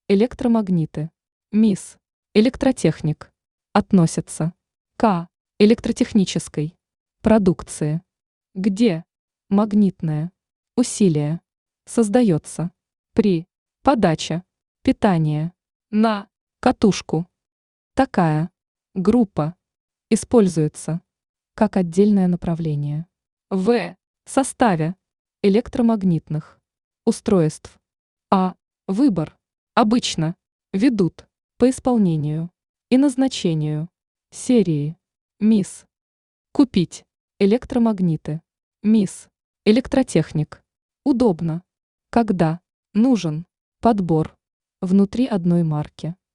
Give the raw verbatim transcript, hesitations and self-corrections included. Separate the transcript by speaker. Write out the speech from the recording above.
Speaker 1: Электромагниты. МИС. Электротехник. Относятся к электротехнической продукции. Где магнитное усилие создается при подаче питания на катушку. Такая группа используется как отдельное направление в составе электромагнитных устройств, а выбор обычно ведут по исполнению и назначению серии МИС. Купить электромагниты МИС. Электротехник. Удобно, когда нужен подбор внутри одной марки.